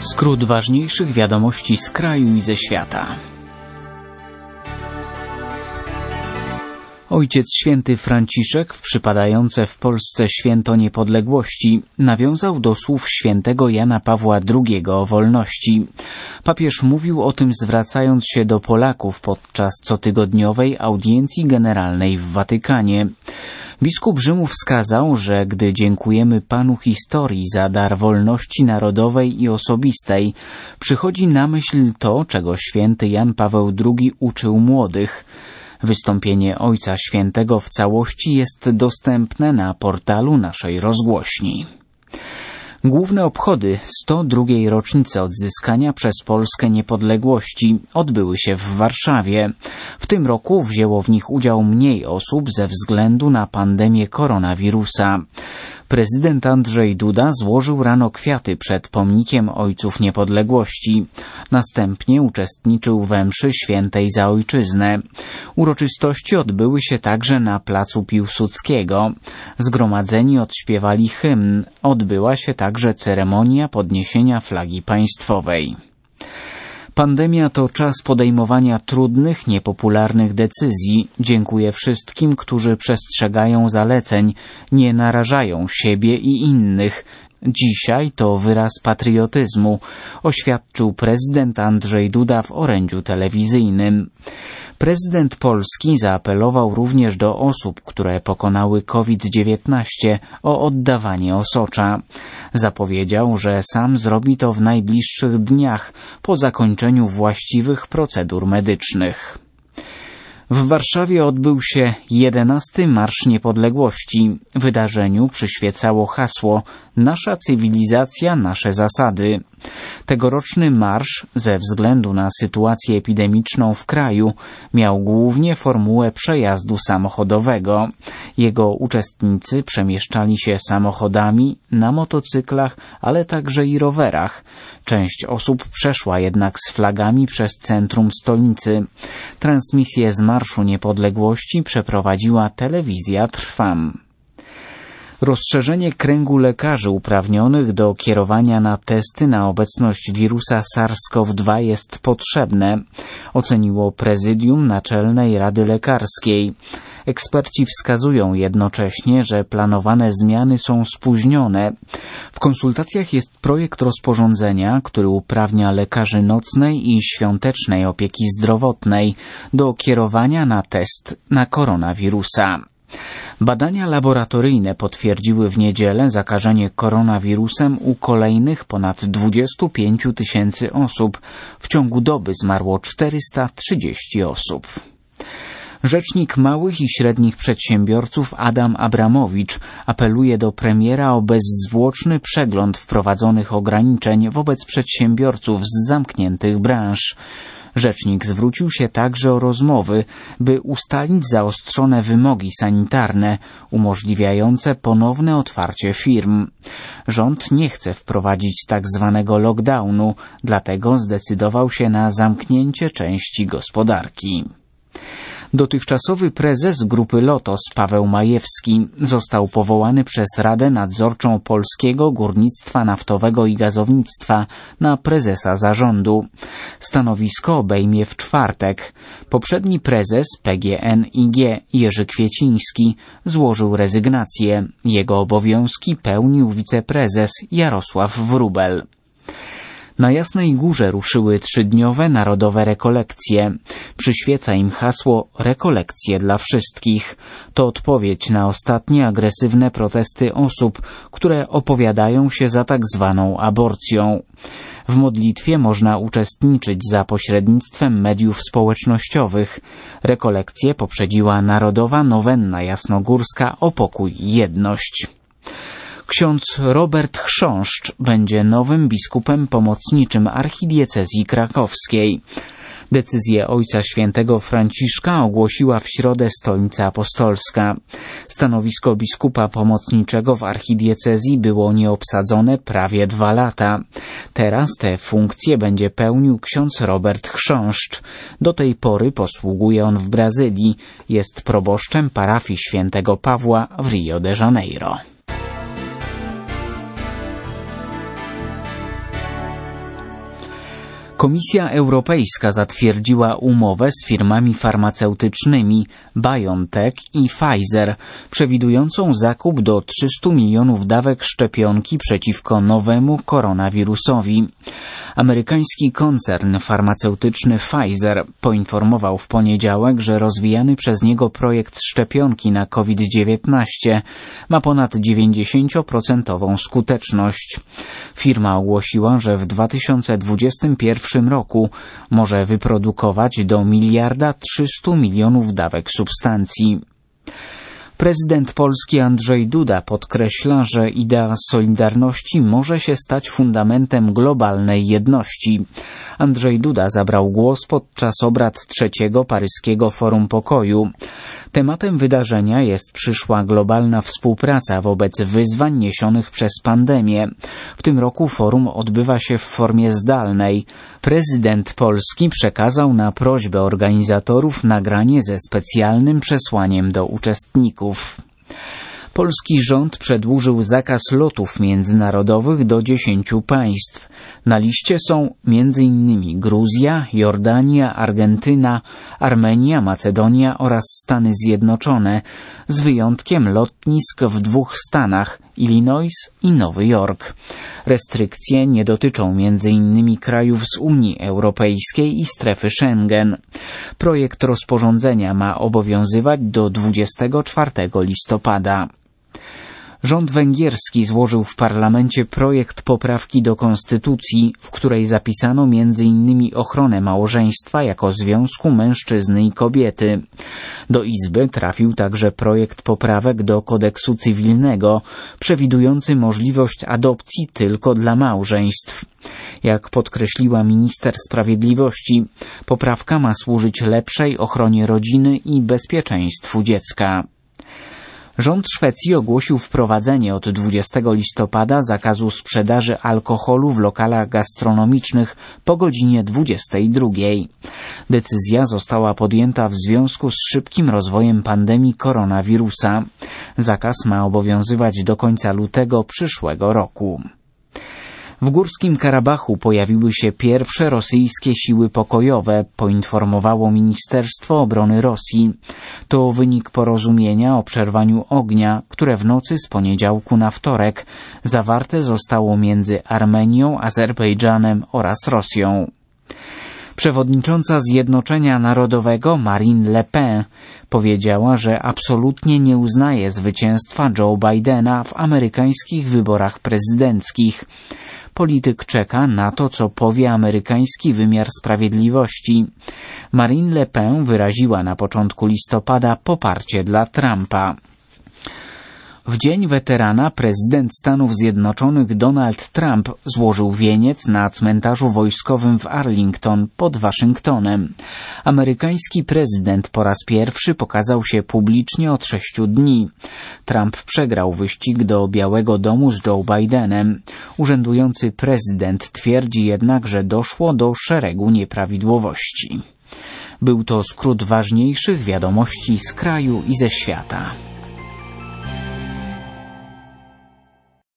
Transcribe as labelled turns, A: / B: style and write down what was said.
A: Skrót ważniejszych wiadomości z kraju i ze świata. Ojciec Święty Franciszek w przypadające w Polsce Święto Niepodległości nawiązał do słów świętego Jana Pawła II o wolności. Papież mówił o tym, zwracając się do Polaków podczas cotygodniowej audiencji generalnej w Watykanie. Biskup Rzymu wskazał, że gdy dziękujemy Panu historii za dar wolności narodowej i osobistej, przychodzi na myśl to, czego święty Jan Paweł II uczył młodych. Wystąpienie Ojca Świętego w całości jest dostępne na portalu naszej rozgłośni. Główne obchody 102. rocznicy odzyskania przez Polskę niepodległości odbyły się w Warszawie. W tym roku wzięło w nich udział mniej osób ze względu na pandemię koronawirusa. Prezydent Andrzej Duda złożył rano kwiaty przed pomnikiem Ojców Niepodległości. Następnie uczestniczył we mszy świętej za ojczyznę. Uroczystości odbyły się także na placu Piłsudskiego. Zgromadzeni odśpiewali hymn. Odbyła się także ceremonia podniesienia flagi państwowej. Pandemia to czas podejmowania trudnych, niepopularnych decyzji. Dziękuję wszystkim, którzy przestrzegają zaleceń, nie narażają siebie i innych. Dzisiaj to wyraz patriotyzmu, oświadczył prezydent Andrzej Duda w orędziu telewizyjnym. Prezydent Polski zaapelował również do osób, które pokonały COVID-19, o oddawanie osocza. Zapowiedział, że sam zrobi to w najbliższych dniach po zakończeniu właściwych procedur medycznych. W Warszawie odbył się 11. Marsz Niepodległości. Wydarzeniu przyświecało hasło „Nasza cywilizacja, nasze zasady”. Tegoroczny marsz, ze względu na sytuację epidemiczną w kraju, miał głównie formułę przejazdu samochodowego. Jego uczestnicy przemieszczali się samochodami, na motocyklach, ale także i rowerach. Część osób przeszła jednak z flagami przez centrum stolicy. Transmisję z Marszu Niepodległości przeprowadziła telewizja Trwam. Rozszerzenie kręgu lekarzy uprawnionych do kierowania na testy na obecność wirusa SARS-CoV-2 jest potrzebne, oceniło Prezydium Naczelnej Rady Lekarskiej. Eksperci wskazują jednocześnie, że planowane zmiany są spóźnione. W konsultacjach jest projekt rozporządzenia, który uprawnia lekarzy nocnej i świątecznej opieki zdrowotnej do kierowania na test na koronawirusa. Badania laboratoryjne potwierdziły w niedzielę zakażenie koronawirusem u kolejnych ponad 25 000 osób. W ciągu doby zmarło 430 osób. Rzecznik małych i średnich przedsiębiorców Adam Abramowicz apeluje do premiera o bezzwłoczny przegląd wprowadzonych ograniczeń wobec przedsiębiorców z zamkniętych branż. Rzecznik zwrócił się także o rozmowy, by ustalić zaostrzone wymogi sanitarne umożliwiające ponowne otwarcie firm. Rząd nie chce wprowadzić tak zwanego lockdownu, dlatego zdecydował się na zamknięcie części gospodarki. Dotychczasowy prezes Grupy Lotos Paweł Majewski został powołany przez Radę Nadzorczą Polskiego Górnictwa Naftowego i Gazownictwa na prezesa zarządu. Stanowisko obejmie w czwartek. Poprzedni prezes PGNiG Jerzy Kwieciński złożył rezygnację. Jego obowiązki pełnił wiceprezes Jarosław Wróbel. Na Jasnej Górze ruszyły 3-dniowe narodowe rekolekcje. Przyświeca im hasło „Rekolekcje dla wszystkich”. To odpowiedź na ostatnie agresywne protesty osób, które opowiadają się za tak zwaną aborcją. W modlitwie można uczestniczyć za pośrednictwem mediów społecznościowych. Rekolekcje poprzedziła Narodowa Nowenna Jasnogórska o pokój i jedność. Ksiądz Robert Chrząszcz będzie nowym biskupem pomocniczym archidiecezji krakowskiej. Decyzję Ojca Świętego Franciszka ogłosiła w środę Stolica Apostolska. Stanowisko biskupa pomocniczego w archidiecezji było nieobsadzone prawie 2 lata. Teraz tę funkcję będzie pełnił ksiądz Robert Chrząszcz. Do tej pory posługuje on w Brazylii. Jest proboszczem parafii Świętego Pawła w Rio de Janeiro. Komisja Europejska zatwierdziła umowę z firmami farmaceutycznymi BioNTech i Pfizer, przewidującą zakup do 300 milionów dawek szczepionki przeciwko nowemu koronawirusowi. Amerykański koncern farmaceutyczny Pfizer poinformował w poniedziałek, że rozwijany przez niego projekt szczepionki na COVID-19 ma ponad 90% skuteczność. Firma ogłosiła, że w 2021 roku może wyprodukować do 1,3 miliarda dawek substancji. Prezydent Polski Andrzej Duda podkreśla, że idea solidarności może się stać fundamentem globalnej jedności. Andrzej Duda zabrał głos podczas obrad trzeciego paryskiego Forum Pokoju. Tematem wydarzenia jest przyszła globalna współpraca wobec wyzwań niesionych przez pandemię. W tym roku forum odbywa się w formie zdalnej. Prezydent Polski przekazał na prośbę organizatorów nagranie ze specjalnym przesłaniem do uczestników. Polski rząd przedłużył zakaz lotów międzynarodowych do 10 państw. Na liście są m.in. Gruzja, Jordania, Argentyna, Armenia, Macedonia oraz Stany Zjednoczone, z wyjątkiem lotnisk w 2 stanach, Illinois i Nowy Jork. Restrykcje nie dotyczą m.in. krajów z Unii Europejskiej i strefy Schengen. Projekt rozporządzenia ma obowiązywać do 24 listopada. Rząd węgierski złożył w parlamencie projekt poprawki do konstytucji, w której zapisano m.in. ochronę małżeństwa jako związku mężczyzny i kobiety. Do Izby trafił także projekt poprawek do kodeksu cywilnego, przewidujący możliwość adopcji tylko dla małżeństw. Jak podkreśliła minister sprawiedliwości, poprawka ma służyć lepszej ochronie rodziny i bezpieczeństwu dziecka. Rząd Szwecji ogłosił wprowadzenie od 20 listopada zakazu sprzedaży alkoholu w lokalach gastronomicznych po godzinie 22. Decyzja została podjęta w związku z szybkim rozwojem pandemii koronawirusa. Zakaz ma obowiązywać do końca lutego przyszłego roku. W Górskim Karabachu pojawiły się pierwsze rosyjskie siły pokojowe, poinformowało Ministerstwo Obrony Rosji. To wynik porozumienia o przerwaniu ognia, które w nocy z poniedziałku na wtorek zawarte zostało między Armenią, Azerbejdżanem oraz Rosją. Przewodnicząca Zjednoczenia Narodowego Marine Le Pen powiedziała, że absolutnie nie uznaje zwycięstwa Joe Bidena w amerykańskich wyborach prezydenckich. Polityk czeka na to, co powie amerykański wymiar sprawiedliwości. Marine Le Pen wyraziła na początku listopada poparcie dla Trumpa. W Dzień Weterana prezydent Stanów Zjednoczonych Donald Trump złożył wieniec na cmentarzu wojskowym w Arlington pod Waszyngtonem. Amerykański prezydent po raz pierwszy pokazał się publicznie od 6 dni. Trump przegrał wyścig do Białego Domu z Joe Bidenem. Urzędujący prezydent twierdzi jednak, że doszło do szeregu nieprawidłowości. Był to skrót ważniejszych wiadomości z kraju i ze świata.